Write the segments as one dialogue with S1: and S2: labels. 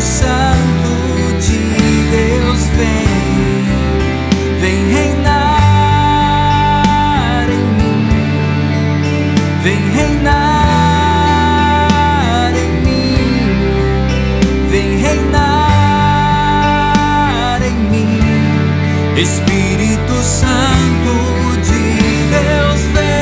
S1: Santo de Deus vem reinar em mim, vem reinar em mim, vem reinar em mim. Espírito Santo de Deus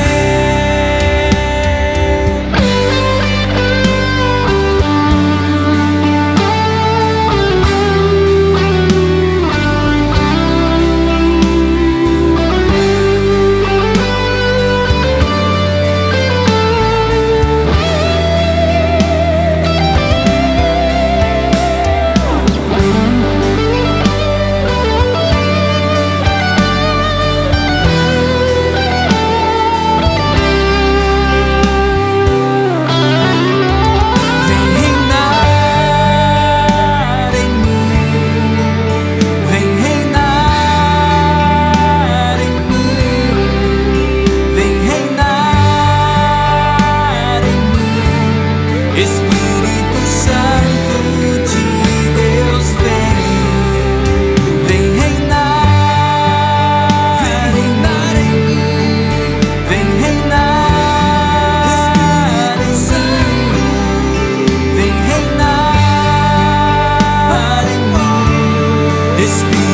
S1: Espírito Santo de Deus vem reinar em mim, vem reinar em mim, vem reinar em mim.